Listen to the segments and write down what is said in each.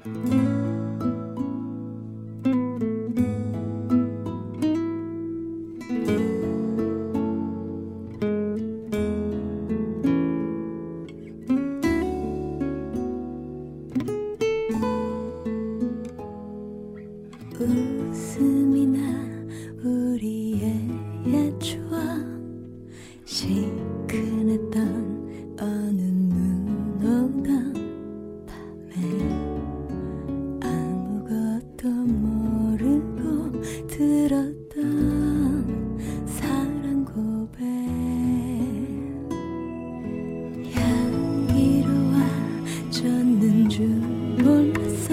웃음이나 우리의 옛 추억 시큰했던 어느 눈 오던 밤에 아무것도 모르고 들었던 사랑 고백 향기로 와줬는 줄 몰랐어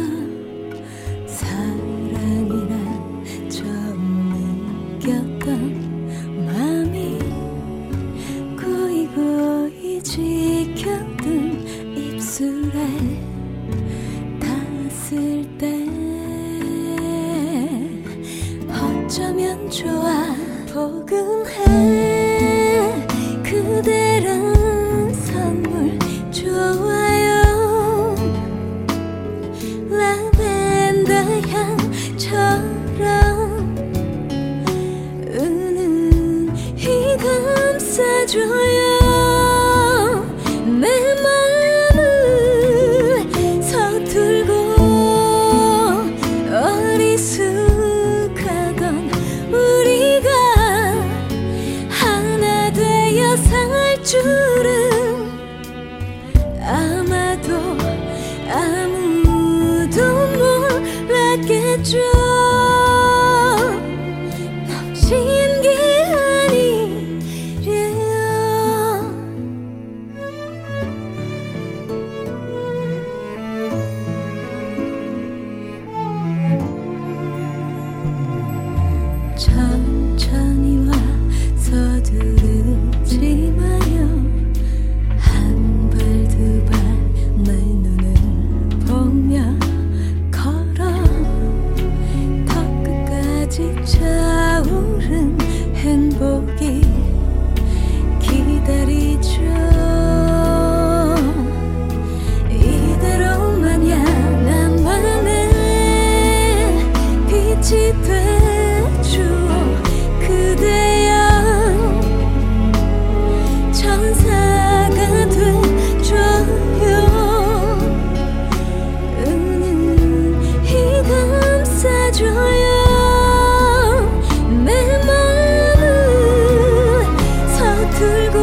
사랑이란 처음 느꼈던 맘이 고이고이 지켜둔 입술에 닿았을 때 어쩌면 좋아 포근해 그대란 선물 좋아요 라벤더 향처럼 은은히 감싸줘요 내 마음을 서툴고 어리숙하던 우리가 하나 되어 살 줄은 아마도 아무도 몰랐겠죠 넘친 게 아니래요 천천히 와 서두르지 마요 한 발 두 발 내 눈을 보며 걸어 더 끝까지 차오른 행복이 기다리죠 이대로만 나만의 빛이 돼주오 그대여 천사가 돼줘요 은은히 감싸줘요 내 마음을 서툴고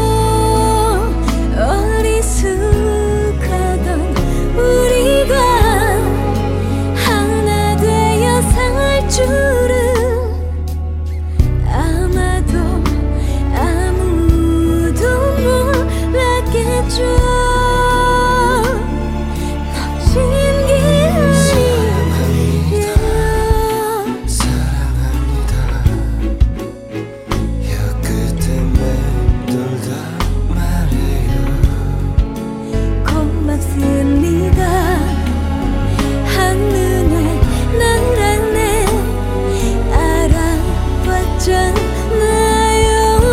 어리숙하던 우리가 하나 되어 살 줄은 아마도 아무도 몰랐겠죠 넘친 게 아니래요 사랑합니다 혀 끝에 맴돌다 말해요 고맙습니다 한눈에 나란히 알아봤잖아요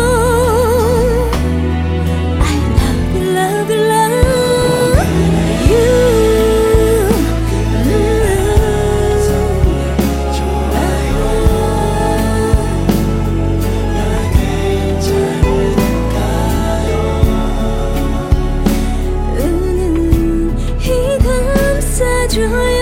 I love you love you love you 은은히 감싸줘요